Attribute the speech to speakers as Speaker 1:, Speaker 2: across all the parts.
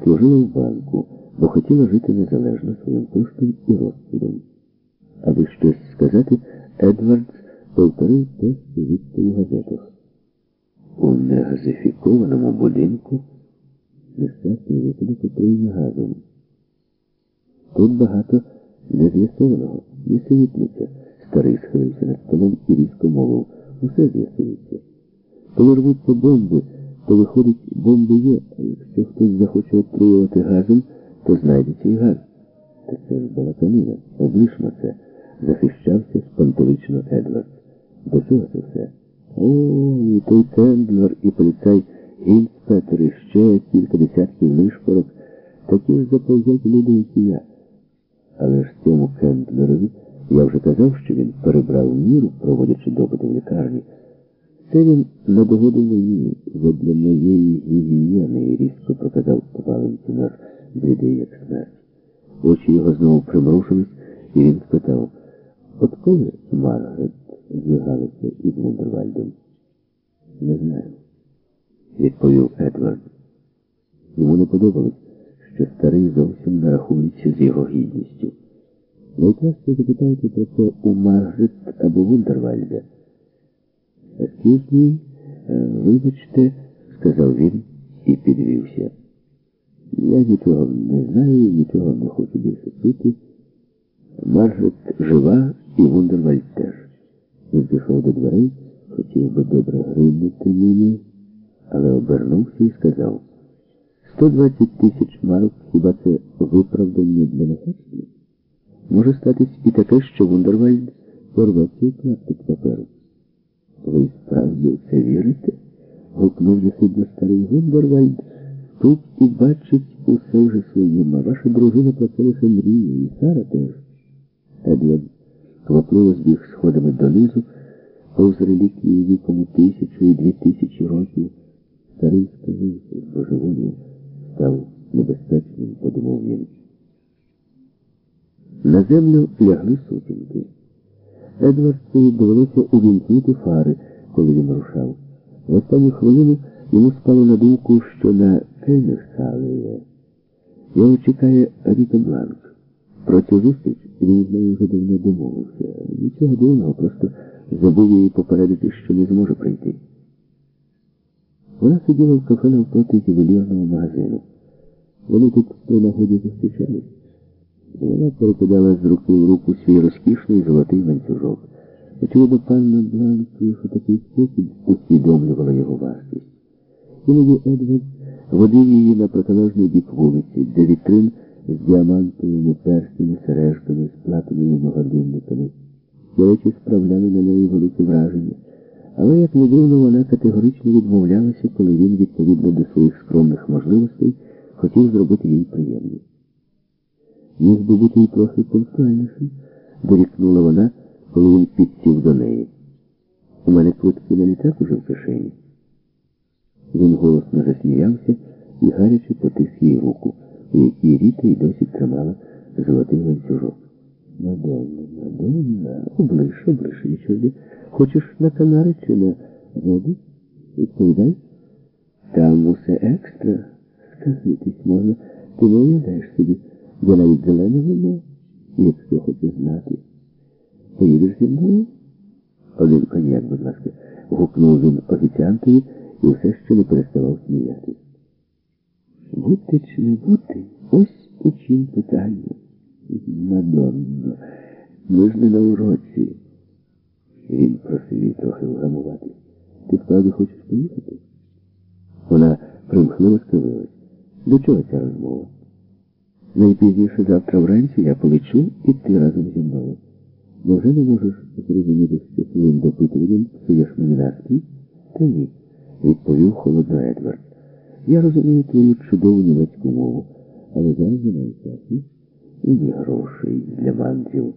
Speaker 1: служила в банку, бо хотіла жити незалежно своїм коштом і розсудом. Аби щось сказати, Едвардс повторив те, що відстав у газетах. У негазифікованому будинку нещасний випадок отруєння газом. Тут багато нез'ясованого. Нісенітниця. Старий схилився над столом і різко мовив. Усе з'ясується. Коли рвуться бомби, то виходить, бомби є, а якщо хтось захоче отруювати газом, то знайдеться і газ. Та це ж балаканина. Облишмо це. Захищався спантелично Едвардс. До чого це все? О, і той Кендлер, і поліцай Гінспетер, і ще кілька десятків нишпорок. Такі ж заповзять люди, як і я. Але ж цьому Кендлерові я вже казав, що він перебрав міру, проводячи допити в лікарні. Це він на догоду мені, задля моєї гігієни, різко проказав Валентінар, блідий як смерть. Очі його знову примрушились, і він спитав, от коли Маргарет злигалася із Вундервальдом? Не знаю, відповів Едвард. Йому не подобалось, що старий зовсім не рахується з його гідністю. Найкраще запитайте про це у Маргарет або Вундервальда. «Скільки, вибачте», – сказав він і підвівся. «Я нічого не знаю, нічого не хочу більше чути. Маргарет жива і Вундервальд теж». Він пішов до дверей, хотів би добре гримнути ними, але обернувся і сказав, 120 тисяч марок, хіба це виправдання для нахабства? Може статись і таке, що Вундервальд порве цей клаптик паперу. Ви справді в це вірите? Гукнув єхидно старий Вундервальд. Тут і бачить усе вже своїм, а ваша дружина про це лише мріє, і Сара теж. Едвард квапливо збіг сходами донизу, повз реліквії віком 1000 і 2000 років. Старий сказився, божеволів, став небезпечним, подумав він. На землю лягли сутінки. Едвардсові довелося увімкнути фари, коли він рушав. В останню хвилину йому спало на думку, що на Кенігсалеє його чекає Ріта Бланк. Про цю зустріч він з нею вже давно домовився. Нічого дивного, просто забув її попередити, що не зможе прийти. Вона сиділа в кафе навпроти ювелірного магазину. Вони тут при нагоді зустрічались. Вона перекидала з руки в руку свій розкішний золотий ланцюжок. Очевидно, панна Бланк у такий спосіб усвідомлювала його вартість. Іноді Едвард водив її на протилежний бік вулиці, де вітрин з діамантовими перстнями, сережками, з платиновими годинниками. Ці речі справляли на неї велике враження. Але, як не дивно, вона категорично відмовлялася, коли він, відповідно до своїх скромних можливостей, хотів зробити їй приємність. Міг би бути і трохи пунктуальніший, дорікнула вона, коли він підсів до неї. У мене квитки на літак уже в кишені. Він голосно засміявся і гаряче потис їй руку, у якій Ріта й досі тримала золотий ланцюжок. Мадонна, Мадонна, облиш, нічого. Хочеш на Канари чи на воду? Відповідай. Там усе екстра. Сказитись можна. Ти не уявляєш собі. Я навіть зелене вино, якщо хочеш знати. Поїдеш зі мною? Один коньяк, будь ласка, гукнув він офіціантові і все ще не переставав сміятись. Бути чи не бути? Ось у чим питання. Мадонно, ми ж не на уроці. Він просив її трохи вгамувати. Ти справді хочеш поїхати? Вона примхливо скривилась. До чого ця розмова? Найпізніше завтра вранці я полечу і ти разом зі мною. Невже не можеш зрозуміти, що своїм допитуванням псуєш мені настрій? Та ні, відповів холодно Едвард. Я розумію твою чудову німецьку мову, але зараз немає часу і ні грошей для манців.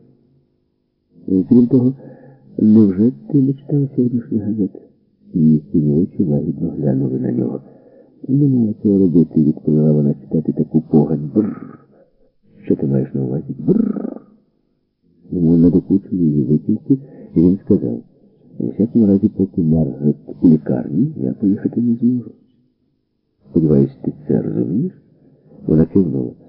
Speaker 1: Крім того, невже ти не читав сьогоднішніх газет? Її сині очі лагідно глянули на нього. Не мала цього робити, відповіла вона, читати таку погань. Бррр. Що ти маєш на увазі? Бррр. Йому надокучили її витівки, і він сказав, у всякому разі, поки Маргарет у лікарні, я поїхати не зможу. Сподіваюсь, ти це розумієш? Вона кивнула.